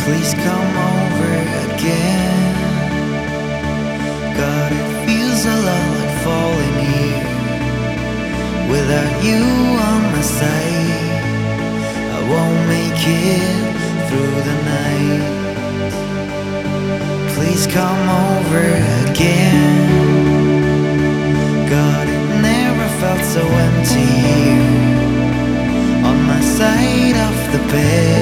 Please come over again. God, it feels a lot like falling here. Without you on my side, I won't make it through the night. Please come over again. God, it never felt so empty here on my side of the bed.